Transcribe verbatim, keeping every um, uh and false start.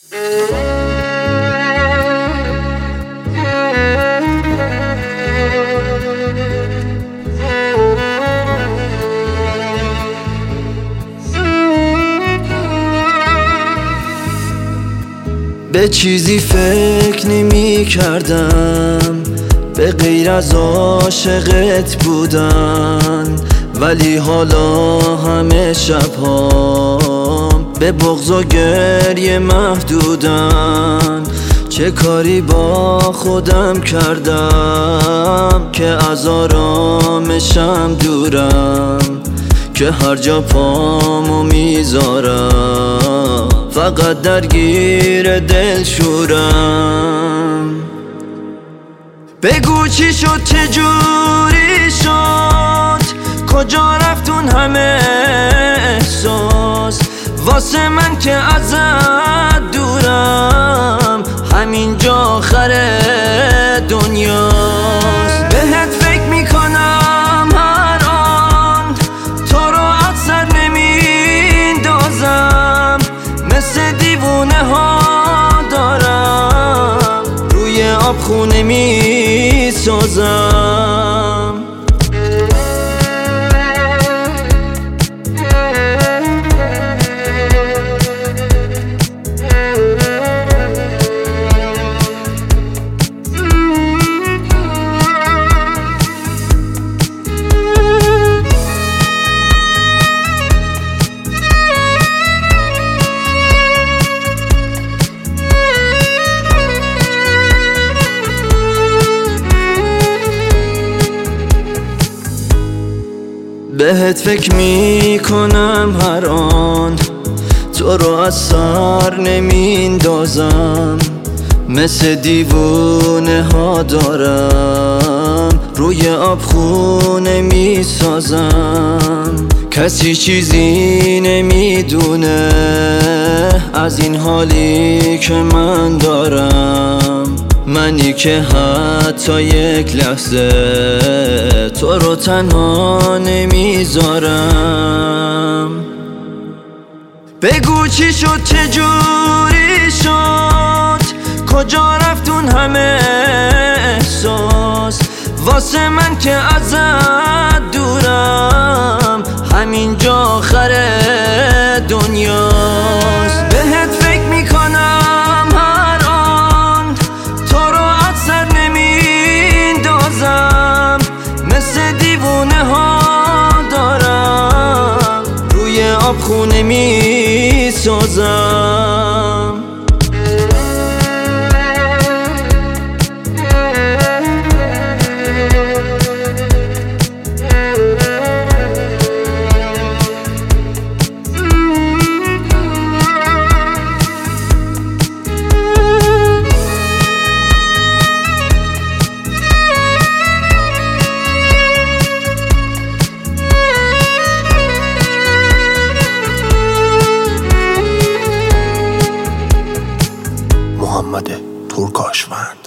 به چیزی فکر نمی کردم به غیر از عاشقت بودن، ولی حالا همه شب‌هام به بغض و گریه محدودن. چه کاری با خودم کردم که از آرامشم دورم، که هر جا پامو میذارم فقط درگیر دل شورم. بگو چی شد، چه جوری شد، کجا رفتون همه احساس واسه من که ازت دورم، همینجا آخر دنیاست. بهت فکر میکنم هر آن، تو رو از سر نمیندازم، مثل دیوونه ها دارم روی آب خونه میسازم. بهت فکر میکنم هر آن، تو رو از سر نمیندازم، مثل دیوونه ها دارم روی آب خونه میسازم. کسی چیزی نمیدونه از این حالی که من دارم، منی که حتی یک لحظه تو رو تنها نمیذارم. بگو چی شد، چه جوری شد، کجا رفتون همه احساس واسه من که ازت دورم، همینجا آخر دنیاست. بهت فکر میکنم هر آن، تو رو از سر نمیندازم، مثل دیوونه ها دارم روی آب خونه میسازم. محمد پورکاشفن.